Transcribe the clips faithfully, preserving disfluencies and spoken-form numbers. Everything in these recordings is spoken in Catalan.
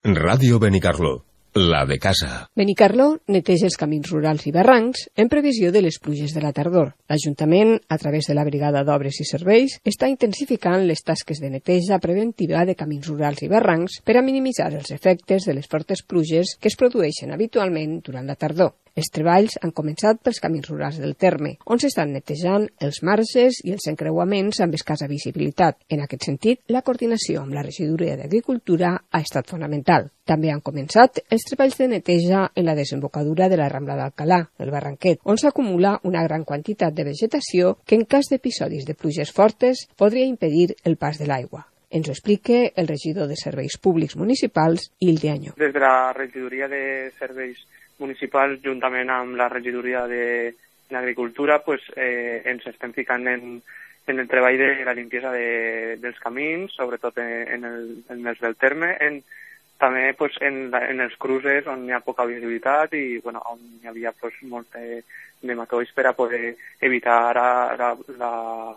Ràdio Benicarló, la de casa. Benicarló neteja els camins rurals i barrancs en previsió de les pluges de la tardor. L'Ajuntament, a través de la Brigada d'Obres i Serveis, està intensificant les tasques de neteja preventiva de camins rurals i barrancs per a minimitzar els efectes de les fortes pluges que es produeixen habitualment durant la tardor. Els treballs han començat pels camins rurals del terme, on s'estan netejant els marges i els encreuaments amb escassa visibilitat. En aquest sentit, la coordinació amb la Regidoria d'Agricultura ha estat fonamental. També han començat els treballs de neteja en la desembocadura de la Rambla d'Alcalà, el Barranquet, on s'acumula una gran quantitat de vegetació que en cas d'episodis de pluges fortes podria impedir el pas de l'aigua. Ens ho explica el regidor de Serveis Públics Municipals, Hilde Añó. Des de la Regidoria de Serveis Municipals, juntament amb la Regidoria d'Agricultura, pues, eh, ens estem ficant en, en el treball de la limpiesa de, dels camins, sobretot en, el, en els del terme, en, també pues, en, la, en els cruces on hi ha poca visibilitat i bueno, on hi havia pues, molt de, de matolls per a poder evitar la, la, la,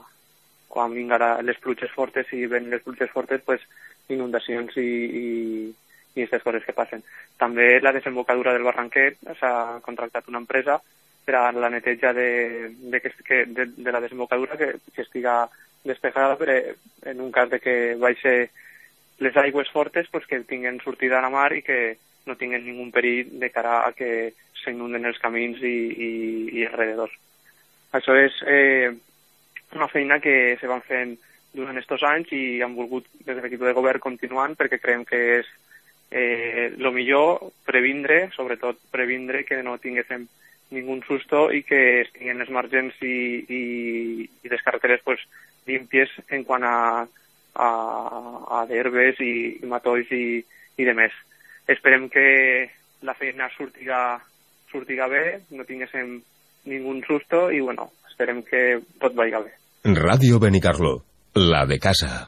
quan vinguin les pluges fortes i ven les pluges fortes, pues, inundacions i, i i aquestes coses que passen. També la desembocadura del Barranquet s'ha contractat una empresa per a la neteja de, de, que, de, de la desembocadura que, que estiga despejada per, en un cas de que baixi les aigües fortes pues, que tinguen sortida a la mar i que no tinguen ningú perill de cara a que s'inunden els camins i, i, i alrededors. Això és eh, una feina que se van fent durant aquests anys i han volgut des de l'equip de govern continuant perquè creiem que és Eh, lo millor previndre, sobretot previndre que no tinguéssim ningú susto i que estiguin les margens i, i, i les carreteres pues, límpies en quant a, a, a d'herbes i, i matolls i, i de més. Esperem que la feina sortiga, sortiga bé, no tinguéssim ningú susto i bueno, esperem que tot vagi bé. Ràdio Benicarló, la de casa.